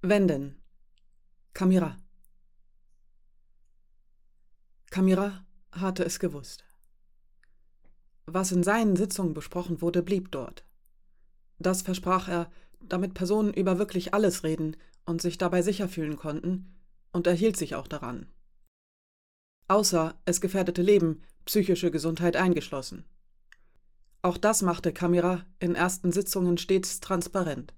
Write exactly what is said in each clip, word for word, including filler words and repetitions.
Wenden. Kamira. Kamira hatte es gewusst. Was in seinen Sitzungen besprochen wurde, blieb dort. Das versprach er, damit Personen über wirklich alles reden und sich dabei sicher fühlen konnten, und er hielt sich auch daran. Außer es gefährdete Leben, psychische Gesundheit eingeschlossen. Auch das machte Kamira in ersten Sitzungen stets transparent.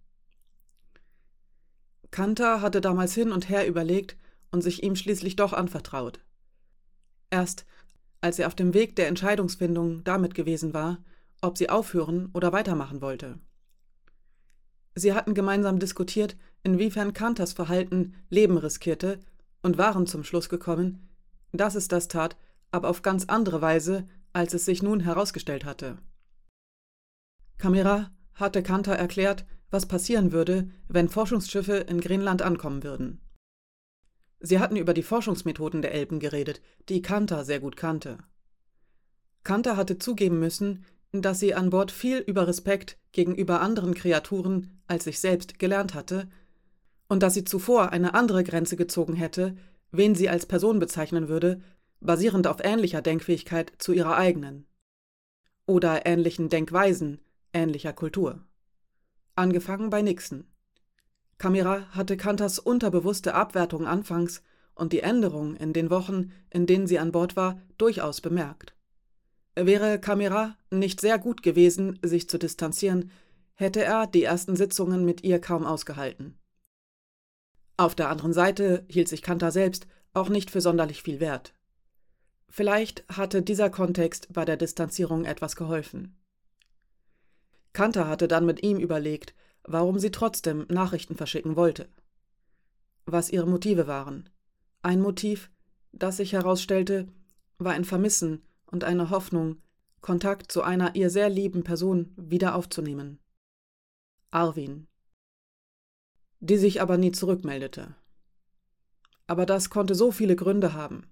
Kanter hatte damals hin und her überlegt und sich ihm schließlich doch anvertraut. Erst als er auf dem Weg der Entscheidungsfindung damit gewesen war, ob sie aufhören oder weitermachen wollte. Sie hatten gemeinsam diskutiert, inwiefern Kanters Verhalten Leben riskierte, und waren zum Schluss gekommen, dass es das tat, aber auf ganz andere Weise, als es sich nun herausgestellt hatte. Kamira hatte Kanter erklärt, was passieren würde, wenn Forschungsschiffe in Greenland ankommen würden. Sie hatten über die Forschungsmethoden der Elben geredet, die Kanter sehr gut kannte. Kanter hatte zugeben müssen, dass sie an Bord viel über Respekt gegenüber anderen Kreaturen als sich selbst gelernt hatte und dass sie zuvor eine andere Grenze gezogen hätte, wen sie als Person bezeichnen würde, basierend auf ähnlicher Denkfähigkeit zu ihrer eigenen. Oder ähnlichen Denkweisen, ähnlicher Kultur. Angefangen bei Nixon. Kamira hatte Kanters unterbewusste Abwertung anfangs und die Änderung in den Wochen, in denen sie an Bord war, durchaus bemerkt. Wäre Kamira nicht sehr gut gewesen, sich zu distanzieren, hätte er die ersten Sitzungen mit ihr kaum ausgehalten. Auf der anderen Seite hielt sich Kanter selbst auch nicht für sonderlich viel wert. Vielleicht hatte dieser Kontext bei der Distanzierung etwas geholfen. Kanter hatte dann mit ihm überlegt, warum sie trotzdem Nachrichten verschicken wollte. Was ihre Motive waren. Ein Motiv, das sich herausstellte, war ein Vermissen und eine Hoffnung, Kontakt zu einer ihr sehr lieben Person wieder aufzunehmen. Arvin. Die sich aber nie zurückmeldete. Aber das konnte so viele Gründe haben.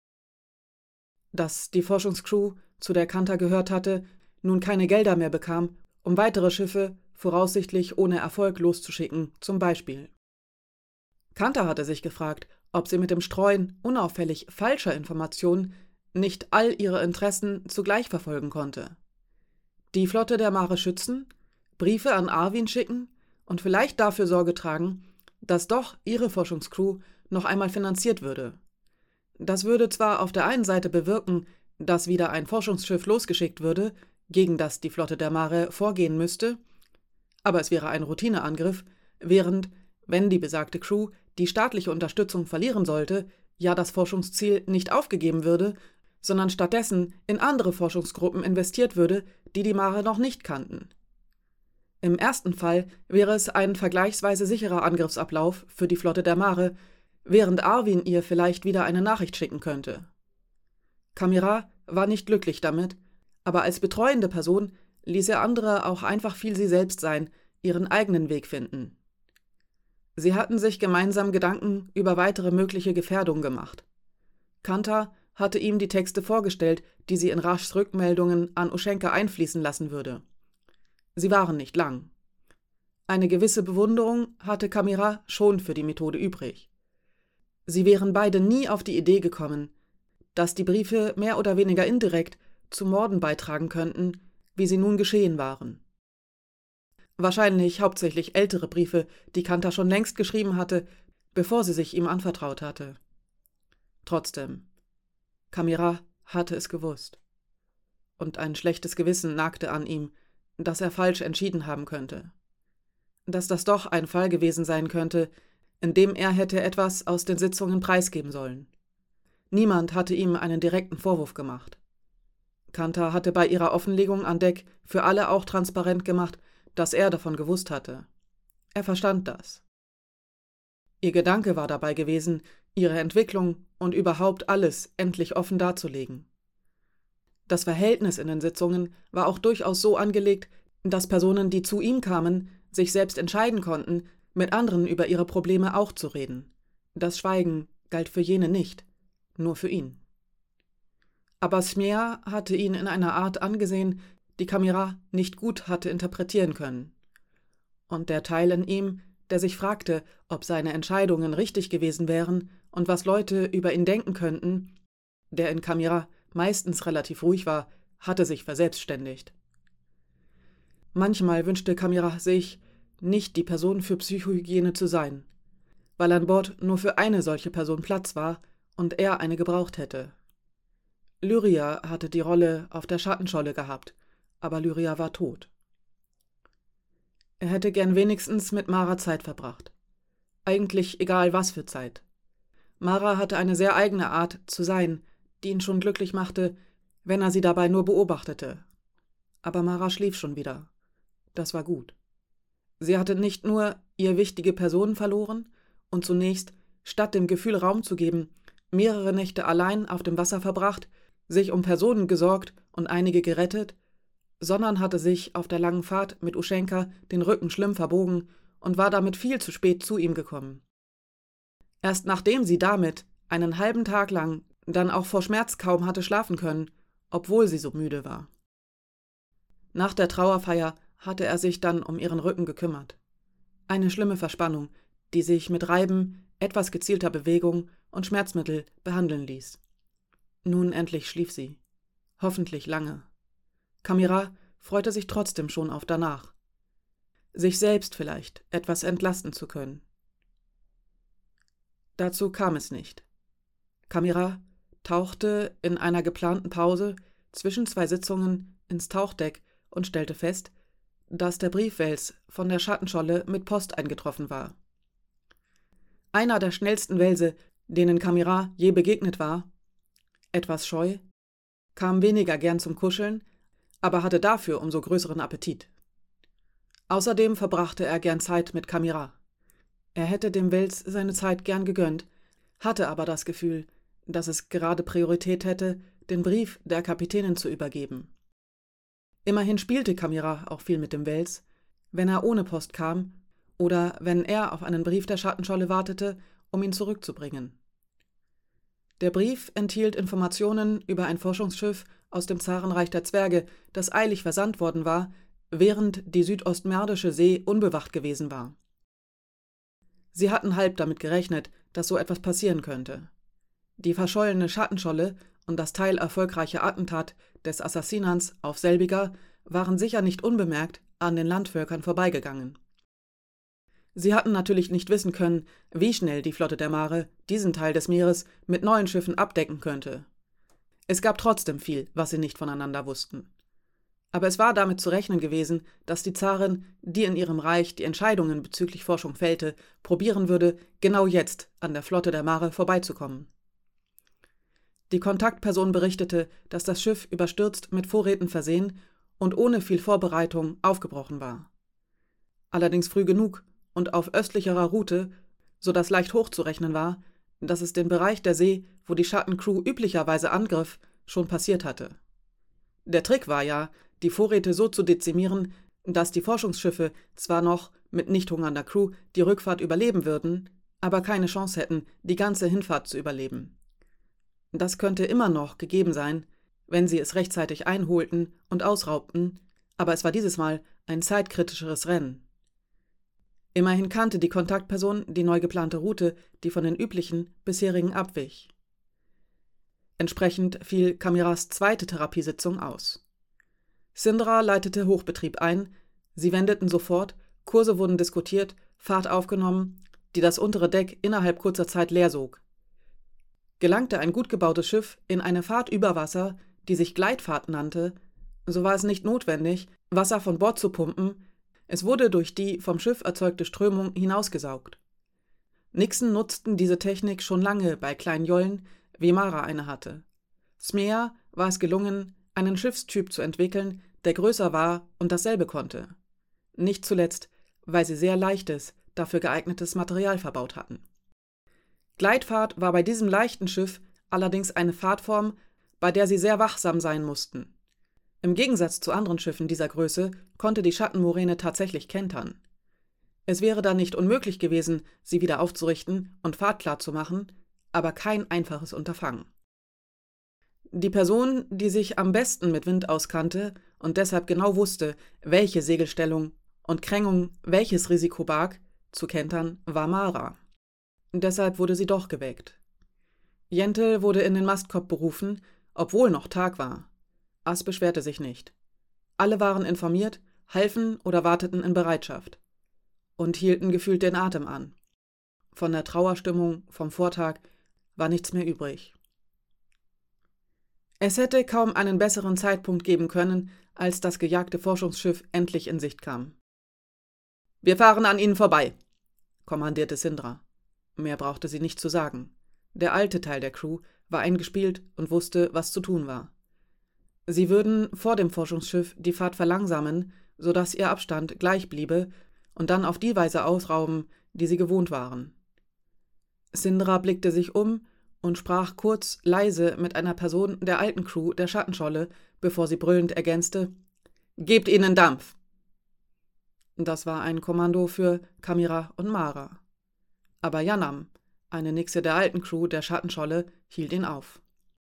Dass die Forschungscrew, zu der Kanter gehört hatte, nun keine Gelder mehr bekam, um weitere Schiffe voraussichtlich ohne Erfolg loszuschicken, zum Beispiel. Kanter hatte sich gefragt, ob sie mit dem Streuen unauffällig falscher Informationen nicht all ihre Interessen zugleich verfolgen konnte. Die Flotte der Mare schützen, Briefe an Arvin schicken und vielleicht dafür Sorge tragen, dass doch ihre Forschungscrew noch einmal finanziert würde. Das würde zwar auf der einen Seite bewirken, dass wieder ein Forschungsschiff losgeschickt würde, gegen das die Flotte der Mare vorgehen müsste, aber es wäre ein Routineangriff, während, wenn die besagte Crew die staatliche Unterstützung verlieren sollte, ja das Forschungsziel nicht aufgegeben würde, sondern stattdessen in andere Forschungsgruppen investiert würde, die die Mare noch nicht kannten. Im ersten Fall wäre es ein vergleichsweise sicherer Angriffsablauf für die Flotte der Mare, während Arvin ihr vielleicht wieder eine Nachricht schicken könnte. Kamira war nicht glücklich damit, aber als betreuende Person ließ er andere auch einfach viel sie selbst sein, ihren eigenen Weg finden. Sie hatten sich gemeinsam Gedanken über weitere mögliche Gefährdungen gemacht. Kanter hatte ihm die Texte vorgestellt, die sie in Raschs Rückmeldungen an Uschenka einfließen lassen würde. Sie waren nicht lang. Eine gewisse Bewunderung hatte Kamira schon für die Methode übrig. Sie wären beide nie auf die Idee gekommen, dass die Briefe mehr oder weniger indirekt zu Morden beitragen könnten, wie sie nun geschehen waren. Wahrscheinlich hauptsächlich ältere Briefe, die Kanter schon längst geschrieben hatte, bevor sie sich ihm anvertraut hatte. Trotzdem, Kamira hatte es gewusst. Und ein schlechtes Gewissen nagte an ihm, dass er falsch entschieden haben könnte. Dass das doch ein Fall gewesen sein könnte, in dem er hätte etwas aus den Sitzungen preisgeben sollen. Niemand hatte ihm einen direkten Vorwurf gemacht. Kanter hatte bei ihrer Offenlegung an Deck für alle auch transparent gemacht, dass er davon gewusst hatte. Er verstand das. Ihr Gedanke war dabei gewesen, ihre Entwicklung und überhaupt alles endlich offen darzulegen. Das Verhältnis in den Sitzungen war auch durchaus so angelegt, dass Personen, die zu ihm kamen, sich selbst entscheiden konnten, mit anderen über ihre Probleme auch zu reden. Das Schweigen galt für jene nicht, nur für ihn. Aber Smea hatte ihn in einer Art angesehen, die Kamira nicht gut hatte interpretieren können. Und der Teil in ihm, der sich fragte, ob seine Entscheidungen richtig gewesen wären und was Leute über ihn denken könnten, der in Kamira meistens relativ ruhig war, hatte sich verselbstständigt. Manchmal wünschte Kamira sich, nicht die Person für Psychohygiene zu sein, weil an Bord nur für eine solche Person Platz war und er eine gebraucht hätte. Lyria hatte die Rolle auf der Schattenscholle gehabt, aber Lyria war tot. Er hätte gern wenigstens mit Mara Zeit verbracht. Eigentlich egal was für Zeit. Mara hatte eine sehr eigene Art zu sein, die ihn schon glücklich machte, wenn er sie dabei nur beobachtete. Aber Mara schlief schon wieder. Das war gut. Sie hatte nicht nur ihr wichtige Person verloren und zunächst, statt dem Gefühl Raum zu geben, mehrere Nächte allein auf dem Wasser verbracht, sich um Personen gesorgt und einige gerettet, sondern hatte sich auf der langen Fahrt mit Uschenka den Rücken schlimm verbogen und war damit viel zu spät zu ihm gekommen. Erst nachdem sie damit einen halben Tag lang dann auch vor Schmerz kaum hatte schlafen können, obwohl sie so müde war. Nach der Trauerfeier hatte er sich dann um ihren Rücken gekümmert. Eine schlimme Verspannung, die sich mit Reiben, etwas gezielter Bewegung und Schmerzmittel behandeln ließ. Nun endlich schlief sie. Hoffentlich lange. Kamira freute sich trotzdem schon auf danach. Sich selbst vielleicht etwas entlasten zu können. Dazu kam es nicht. Kamira tauchte in einer geplanten Pause zwischen zwei Sitzungen ins Tauchdeck und stellte fest, dass der Briefwels von der Schattenscholle mit Post eingetroffen war. Einer der schnellsten Welse, denen Kamira je begegnet war, etwas scheu, kam weniger gern zum Kuscheln, aber hatte dafür umso größeren Appetit. Außerdem verbrachte er gern Zeit mit Kamira. Er hätte dem Wels seine Zeit gern gegönnt, hatte aber das Gefühl, dass es gerade Priorität hätte, den Brief der Kapitänin zu übergeben. Immerhin spielte Kamira auch viel mit dem Wels, wenn er ohne Post kam oder wenn er auf einen Brief der Schattenscholle wartete, um ihn zurückzubringen. Der Brief enthielt Informationen über ein Forschungsschiff aus dem Zarenreich der Zwerge, das eilig versandt worden war, während die südostmerdische See unbewacht gewesen war. Sie hatten halb damit gerechnet, dass so etwas passieren könnte. Die verschollene Schattenscholle und das teilerfolgreiche Attentat des Assassinans auf selbiger waren sicher nicht unbemerkt an den Landvölkern vorbeigegangen. Sie hatten natürlich nicht wissen können, wie schnell die Flotte der Mare diesen Teil des Meeres mit neuen Schiffen abdecken könnte. Es gab trotzdem viel, was sie nicht voneinander wussten. Aber es war damit zu rechnen gewesen, dass die Zarin, die in ihrem Reich die Entscheidungen bezüglich Forschung fällte, probieren würde, genau jetzt an der Flotte der Mare vorbeizukommen. Die Kontaktperson berichtete, dass das Schiff überstürzt mit Vorräten versehen und ohne viel Vorbereitung aufgebrochen war. Allerdings früh genug und auf östlicherer Route, so dass leicht hochzurechnen war, dass es den Bereich der See, wo die Schattencrew üblicherweise angriff, schon passiert hatte. Der Trick war ja, die Vorräte so zu dezimieren, dass die Forschungsschiffe zwar noch mit nicht hungernder Crew die Rückfahrt überleben würden, aber keine Chance hätten, die ganze Hinfahrt zu überleben. Das könnte immer noch gegeben sein, wenn sie es rechtzeitig einholten und ausraubten, aber es war dieses Mal ein zeitkritischeres Rennen. Immerhin kannte die Kontaktperson die neu geplante Route, die von den üblichen bisherigen abwich. Entsprechend fiel Kamiras zweite Therapiesitzung aus. Sindra leitete Hochbetrieb ein, sie wendeten sofort, Kurse wurden diskutiert, Fahrt aufgenommen, die das untere Deck innerhalb kurzer Zeit leer sog. Gelangte ein gut gebautes Schiff in eine Fahrt über Wasser, die sich Gleitfahrt nannte, so war es nicht notwendig, Wasser von Bord zu pumpen, es wurde durch die vom Schiff erzeugte Strömung hinausgesaugt. Nixon nutzten diese Technik schon lange bei kleinen Jollen, wie Mara eine hatte. Smea war es gelungen, einen Schiffstyp zu entwickeln, der größer war und dasselbe konnte. Nicht zuletzt, weil sie sehr leichtes, dafür geeignetes Material verbaut hatten. Gleitfahrt war bei diesem leichten Schiff allerdings eine Fahrtform, bei der sie sehr wachsam sein mussten. Im Gegensatz zu anderen Schiffen dieser Größe konnte die Schattenmoräne tatsächlich kentern. Es wäre dann nicht unmöglich gewesen, sie wieder aufzurichten und fahrtklar zu machen, aber kein einfaches Unterfangen. Die Person, die sich am besten mit Wind auskannte und deshalb genau wusste, welche Segelstellung und Krängung welches Risiko barg, zu kentern war Mara. Deshalb wurde sie doch geweckt. Jentl wurde in den Mastkorb berufen, obwohl noch Tag war. As beschwerte sich nicht. Alle waren informiert, halfen oder warteten in Bereitschaft und hielten gefühlt den Atem an. Von der Trauerstimmung vom Vortag war nichts mehr übrig. Es hätte kaum einen besseren Zeitpunkt geben können, als das gejagte Forschungsschiff endlich in Sicht kam. »Wir fahren an Ihnen vorbei«, kommandierte Sindra. Mehr brauchte sie nicht zu sagen. Der alte Teil der Crew war eingespielt und wusste, was zu tun war. Sie würden vor dem Forschungsschiff die Fahrt verlangsamen, sodass ihr Abstand gleich bliebe und dann auf die Weise ausrauben, die sie gewohnt waren. Sindra blickte sich um und sprach kurz leise mit einer Person der alten Crew der Schattenscholle, bevor sie brüllend ergänzte: »Gebt ihnen Dampf!« Das war ein Kommando für Kamira und Mara. Aber Yanam, eine Nixe der alten Crew der Schattenscholle, hielt ihn auf.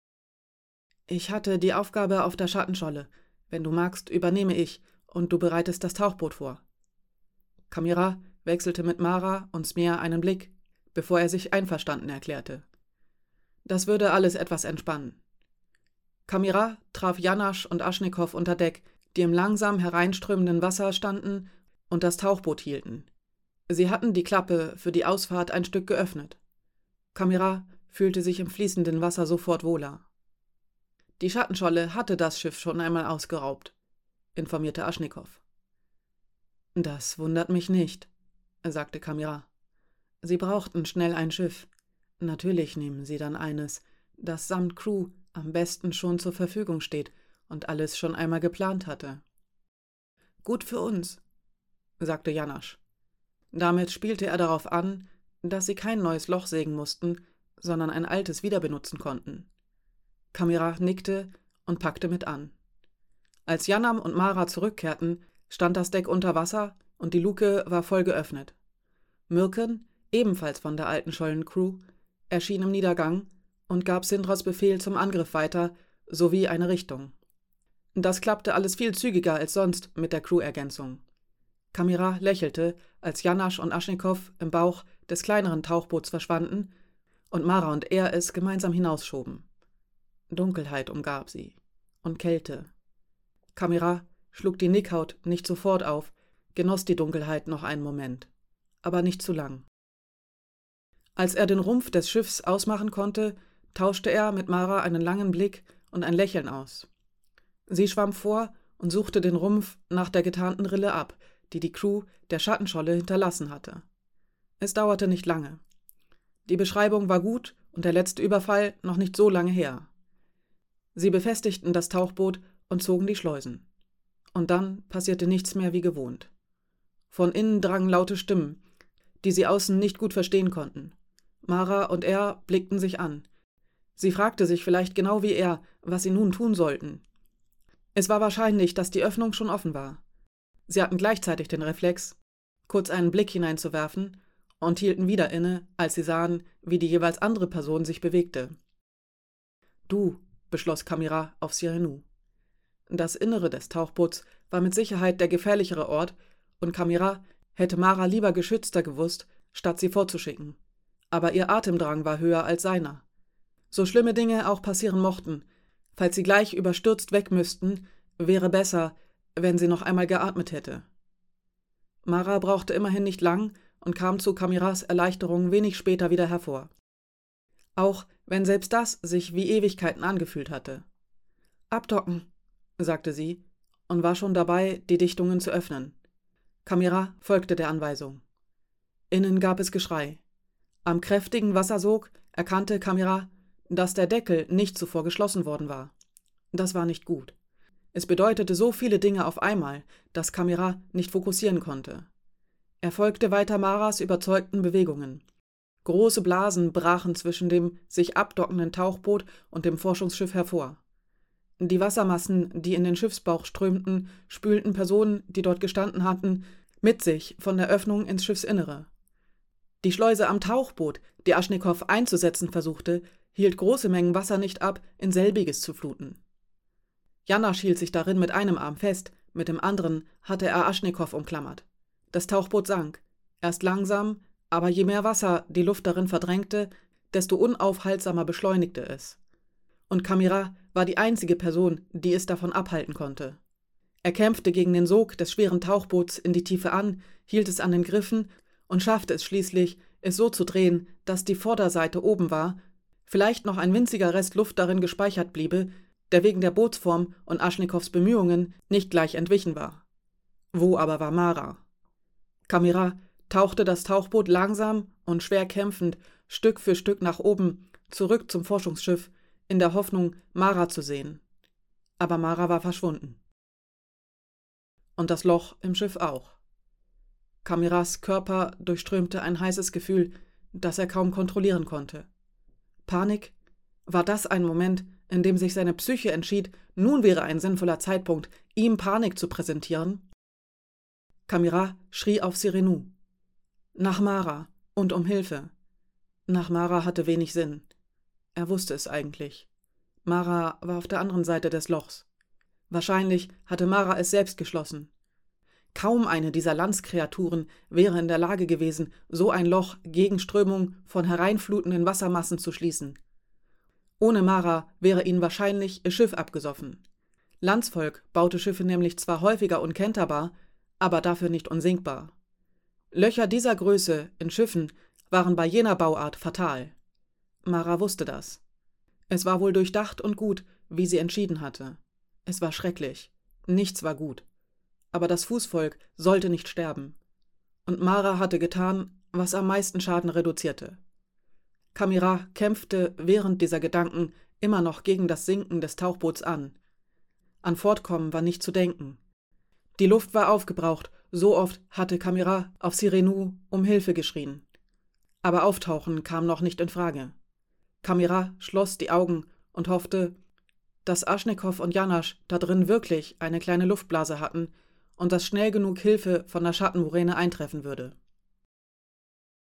»Ich hatte die Aufgabe auf der Schattenscholle. Wenn du magst, übernehme ich und du bereitest das Tauchboot vor.« Kamira wechselte mit Mara und Smear einen Blick, bevor er sich einverstanden erklärte. Das würde alles etwas entspannen. Kamira traf Janasch und Aschnikow unter Deck, die im langsam hereinströmenden Wasser standen und das Tauchboot hielten. Sie hatten die Klappe für die Ausfahrt ein Stück geöffnet. Kamira fühlte sich im fließenden Wasser sofort wohler. Die Schattenscholle hatte das Schiff schon einmal ausgeraubt, informierte Aschnikow. »Das wundert mich nicht«, sagte Kamira. »Sie brauchten schnell ein Schiff. Natürlich nehmen sie dann eines, das samt Crew am besten schon zur Verfügung steht und alles schon einmal geplant hatte.« »Gut für uns«, sagte Janasch. Damit spielte er darauf an, dass sie kein neues Loch sägen mussten, sondern ein altes wieder benutzen konnten. Kamira nickte und packte mit an. Als Yanam und Mara zurückkehrten, stand das Deck unter Wasser und die Luke war voll geöffnet. Myrken, ebenfalls von der alten Schollencrew, erschien im Niedergang und gab Sindras Befehl zum Angriff weiter, sowie eine Richtung. Das klappte alles viel zügiger als sonst mit der Crew-Ergänzung. Kamira lächelte, als Janasch und Aschnikow im Bauch des kleineren Tauchboots verschwanden und Mara und er es gemeinsam hinausschoben. Dunkelheit umgab sie und Kälte. Kamira schlug die Nickhaut nicht sofort auf, genoss die Dunkelheit noch einen Moment, aber nicht zu lang. Als er den Rumpf des Schiffs ausmachen konnte, tauschte er mit Mara einen langen Blick und ein Lächeln aus. Sie schwamm vor und suchte den Rumpf nach der getarnten Rille ab, die die Crew der Schattenscholle hinterlassen hatte. Es dauerte nicht lange. Die Beschreibung war gut und der letzte Überfall noch nicht so lange her. Sie befestigten das Tauchboot und zogen die Schleusen. Und dann passierte nichts mehr wie gewohnt. Von innen drangen laute Stimmen, die sie außen nicht gut verstehen konnten. Mara und er blickten sich an. Sie fragte sich vielleicht genau wie er, was sie nun tun sollten. Es war wahrscheinlich, dass die Öffnung schon offen war. Sie hatten gleichzeitig den Reflex, kurz einen Blick hineinzuwerfen und hielten wieder inne, als sie sahen, wie die jeweils andere Person sich bewegte. »Du«, beschloss Kamira auf Sirenu. Das Innere des Tauchboots war mit Sicherheit der gefährlichere Ort und Kamira hätte Mara lieber geschützter gewusst, statt sie vorzuschicken. Aber ihr Atemdrang war höher als seiner. So schlimme Dinge auch passieren mochten, falls sie gleich überstürzt weg müssten, wäre besser, wenn sie noch einmal geatmet hätte. Mara brauchte immerhin nicht lang und kam zu Kamiras Erleichterung wenig später wieder hervor. Auch wenn selbst das sich wie Ewigkeiten angefühlt hatte. »Abdocken«, sagte sie und war schon dabei, die Dichtungen zu öffnen. Kamira folgte der Anweisung. Innen gab es Geschrei. Am kräftigen Wassersog erkannte Kamira, dass der Deckel nicht zuvor geschlossen worden war. Das war nicht gut. Es bedeutete so viele Dinge auf einmal, dass Kamira nicht fokussieren konnte. Er folgte weiter Maras überzeugten Bewegungen. Große Blasen brachen zwischen dem sich abdockenden Tauchboot und dem Forschungsschiff hervor. Die Wassermassen, die in den Schiffsbauch strömten, spülten Personen, die dort gestanden hatten, mit sich von der Öffnung ins Schiffsinnere. Die Schleuse am Tauchboot, die Aschnikow einzusetzen versuchte, hielt große Mengen Wasser nicht ab, in selbiges zu fluten. Janasch hielt sich darin mit einem Arm fest, mit dem anderen hatte er Aschnikow umklammert. Das Tauchboot sank. Erst langsam, aber je mehr Wasser die Luft darin verdrängte, desto unaufhaltsamer beschleunigte es. Und Kamira war die einzige Person, die es davon abhalten konnte. Er kämpfte gegen den Sog des schweren Tauchboots in die Tiefe an, hielt es an den Griffen und schaffte es schließlich, es so zu drehen, dass die Vorderseite oben war, vielleicht noch ein winziger Rest Luft darin gespeichert bliebe, der wegen der Bootsform und Aschnikows Bemühungen nicht gleich entwichen war. Wo aber war Mara? Kamira tauchte das Tauchboot langsam und schwer kämpfend Stück für Stück nach oben, zurück zum Forschungsschiff, in der Hoffnung, Mara zu sehen. Aber Mara war verschwunden. Und das Loch im Schiff auch. Kamiras Körper durchströmte ein heißes Gefühl, das er kaum kontrollieren konnte. Panik? War das ein Moment, in dem sich seine Psyche entschied, nun wäre ein sinnvoller Zeitpunkt, ihm Panik zu präsentieren? Kamira schrie auf Sirenu. Nach Mara und um Hilfe. Nach Mara hatte wenig Sinn. Er wusste es eigentlich. Mara war auf der anderen Seite des Lochs. Wahrscheinlich hatte Mara es selbst geschlossen. Kaum eine dieser Landskreaturen wäre in der Lage gewesen, so ein Loch gegen Strömung von hereinflutenden Wassermassen zu schließen. Ohne Mara wäre ihnen wahrscheinlich ihr Schiff abgesoffen. Landsvolk baute Schiffe nämlich zwar häufiger unkenterbar, aber dafür nicht unsinkbar. Löcher dieser Größe in Schiffen waren bei jener Bauart fatal. Mara wusste das. Es war wohl durchdacht und gut, wie sie entschieden hatte. Es war schrecklich. Nichts war gut. Aber das Fußvolk sollte nicht sterben. Und Mara hatte getan, was am meisten Schaden reduzierte. Kamira kämpfte während dieser Gedanken immer noch gegen das Sinken des Tauchboots an. An Fortkommen war nicht zu denken. Die Luft war aufgebraucht, so oft hatte Kamira auf Sirenu um Hilfe geschrien. Aber Auftauchen kam noch nicht in Frage. Kamira schloss die Augen und hoffte, dass Aschnikow und Janasch da drin wirklich eine kleine Luftblase hatten und dass schnell genug Hilfe von der Schattenmuräne eintreffen würde.